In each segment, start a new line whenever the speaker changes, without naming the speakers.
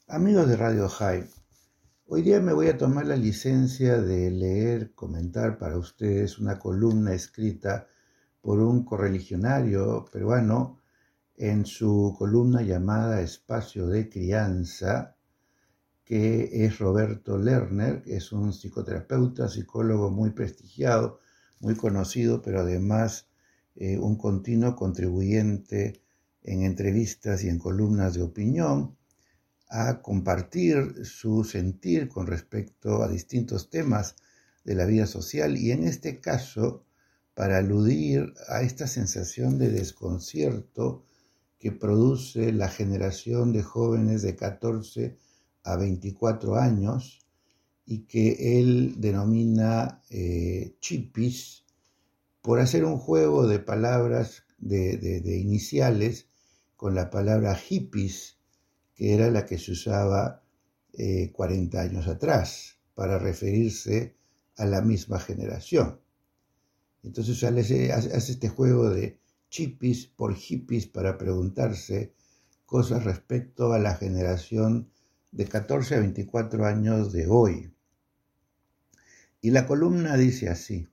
Amigos de Radio High, hoy día me voy a tomar la licencia de leer, comentar para ustedes una columna escrita por un correligionario peruano en su columna llamada Espacio de Crianza, que es Roberto Lerner, que es un psicoterapeuta, psicólogo muy prestigiado, muy conocido, pero además un continuo contribuyente en entrevistas y en columnas de opinión, a compartir su sentir con respecto a distintos temas de la vida social y en este caso para aludir a esta sensación de desconcierto que produce la generación de jóvenes de 14 a 24 años y que él denomina chippies por hacer un juego de palabras de iniciales con la palabra hippies, que era la que se usaba 40 años atrás para referirse a la misma generación. Entonces hace este juego de chippies por hippies para preguntarse cosas respecto a la generación de 14 a 24 años de hoy. Y la columna dice así: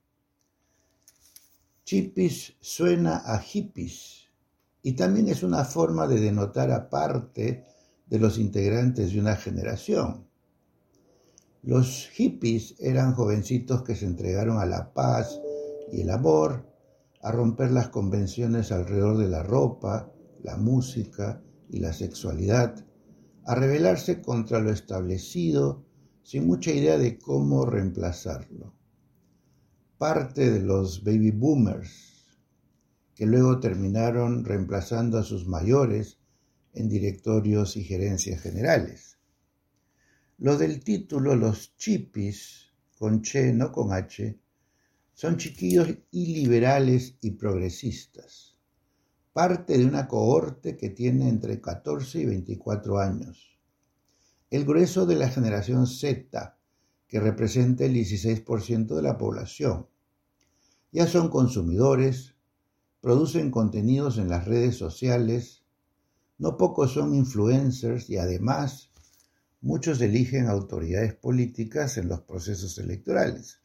chippies suena a hippies y también es una forma de denotar aparte de los integrantes de una generación. Los hippies eran jovencitos que se entregaron a la paz y el amor, a romper las convenciones alrededor de la ropa, la música y la sexualidad, a rebelarse contra lo establecido sin mucha idea de cómo reemplazarlo. Parte de los baby boomers, que luego terminaron reemplazando a sus mayores en directorios y gerencias generales. Lo del título, los chippies, con che, no con h, son chiquillos iliberales y progresistas, parte de una cohorte que tiene entre 14 y 24 años. El grueso de la generación Z, que representa el 16% de la población. Ya son consumidores, producen contenidos en las redes sociales. No pocos son influencers y además muchos eligen autoridades políticas en los procesos electorales.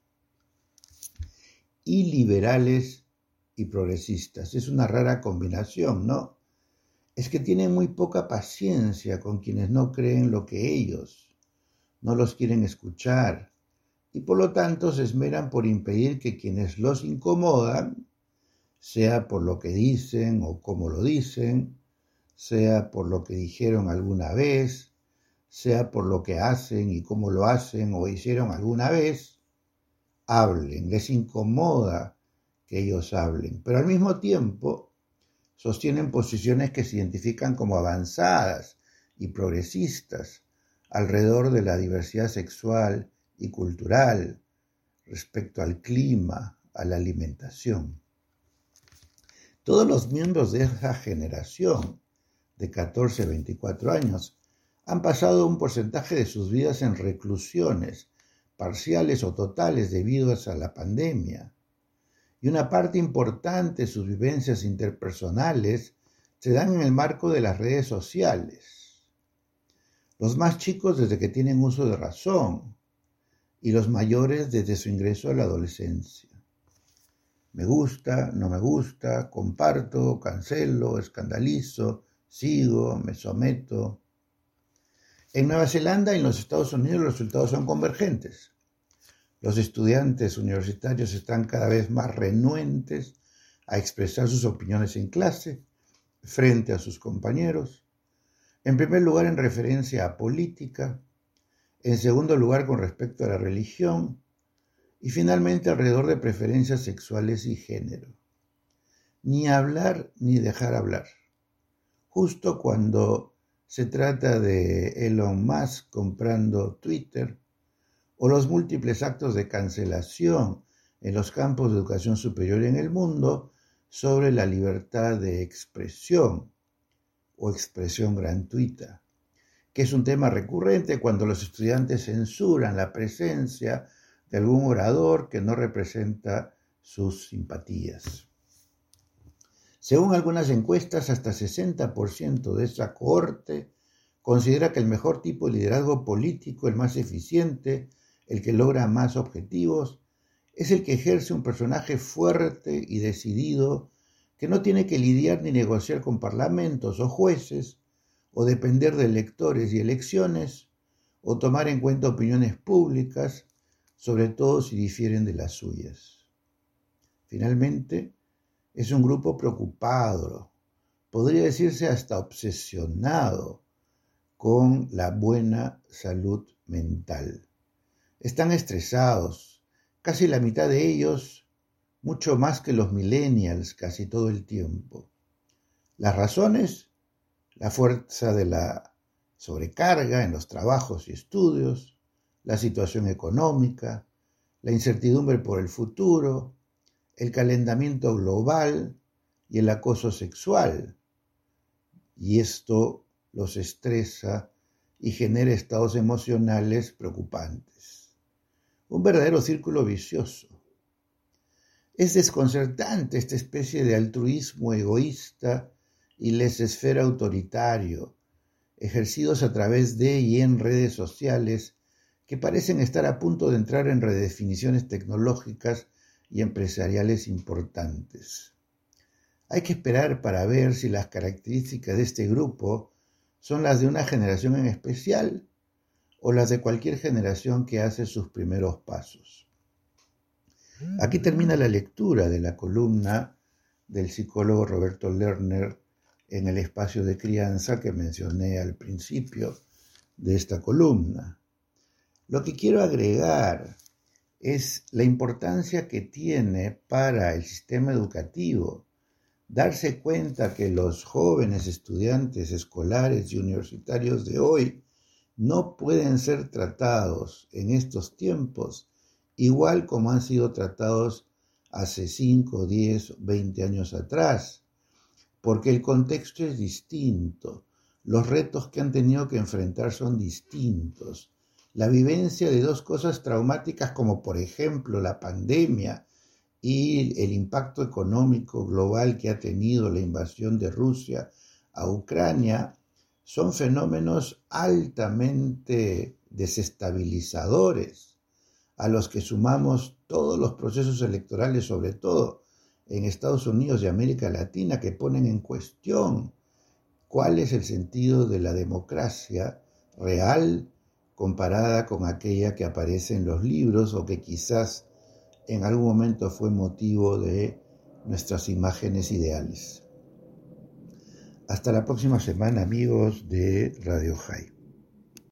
Y liberales y progresistas. Es una rara combinación, ¿no? Es que tienen muy poca paciencia con quienes no creen lo que ellos, no los quieren escuchar y por lo tanto se esmeran por impedir que quienes los incomodan, sea por lo que dicen o cómo lo dicen, sea por lo que dijeron alguna vez, sea por lo que hacen y cómo lo hacen o hicieron alguna vez, hablen. Les incomoda que ellos hablen, pero al mismo tiempo sostienen posiciones que se identifican como avanzadas y progresistas alrededor de la diversidad sexual y cultural, respecto al clima, a la alimentación. Todos los miembros de esa generación de 14 a 24 años han pasado un porcentaje de sus vidas en reclusiones, parciales o totales debido a la pandemia. Y una parte importante de sus vivencias interpersonales se dan en el marco de las redes sociales. Los más chicos desde que tienen uso de razón y los mayores desde su ingreso a la adolescencia. Me gusta, no me gusta, comparto, cancelo, escandalizo, sigo, me someto. En Nueva Zelanda y en los Estados Unidos los resultados son convergentes. Los estudiantes universitarios están cada vez más renuentes a expresar sus opiniones en clase, frente a sus compañeros. En primer lugar, en referencia a política. En segundo lugar, con respecto a la religión. Y finalmente, alrededor de preferencias sexuales y género. Ni hablar ni dejar hablar. Justo cuando se trata de Elon Musk comprando Twitter o los múltiples actos de cancelación en los campos de educación superior en el mundo sobre la libertad de expresión o expresión gratuita, que es un tema recurrente cuando los estudiantes censuran la presencia de algún orador que no representa sus simpatías. Según algunas encuestas, hasta 60% de esa cohorte considera que el mejor tipo de liderazgo político, el más eficiente, el que logra más objetivos, es el que ejerce un personaje fuerte y decidido que no tiene que lidiar ni negociar con parlamentos o jueces, o depender de electores y elecciones, o tomar en cuenta opiniones públicas, sobre todo si difieren de las suyas. Finalmente, es un grupo preocupado, podría decirse hasta obsesionado, con la buena salud mental. Están estresados, casi la mitad de ellos, mucho más que los millennials casi todo el tiempo. Las razones: la fuerza de la sobrecarga en los trabajos y estudios, la situación económica, la incertidumbre por el futuro, el calentamiento global y el acoso sexual. Y esto los estresa y genera estados emocionales preocupantes. Un verdadero círculo vicioso. Es desconcertante esta especie de altruismo egoísta y laissez-faire autoritario, ejercidos a través de y en redes sociales que parecen estar a punto de entrar en redefiniciones tecnológicas y empresariales importantes. Hay que esperar para ver si las características de este grupo son las de una generación en especial o las de cualquier generación que hace sus primeros pasos. Aquí termina la lectura de la columna del psicólogo Roberto Lerner en el espacio de crianza que mencioné al principio de esta columna. Lo que quiero agregar es la importancia que tiene para el sistema educativo darse cuenta que los jóvenes estudiantes escolares y universitarios de hoy no pueden ser tratados en estos tiempos igual como han sido tratados hace 5, 10, 20 años atrás, porque el contexto es distinto, los retos que han tenido que enfrentar son distintos. La vivencia de dos cosas traumáticas como por ejemplo la pandemia y el impacto económico global que ha tenido la invasión de Rusia a Ucrania son fenómenos altamente desestabilizadores, a los que sumamos todos los procesos electorales, sobre todo en Estados Unidos y América Latina, que ponen en cuestión cuál es el sentido de la democracia real comparada con aquella que aparece en los libros o que quizás en algún momento fue motivo de nuestras imágenes ideales. Hasta la próxima semana, amigos de Radio High.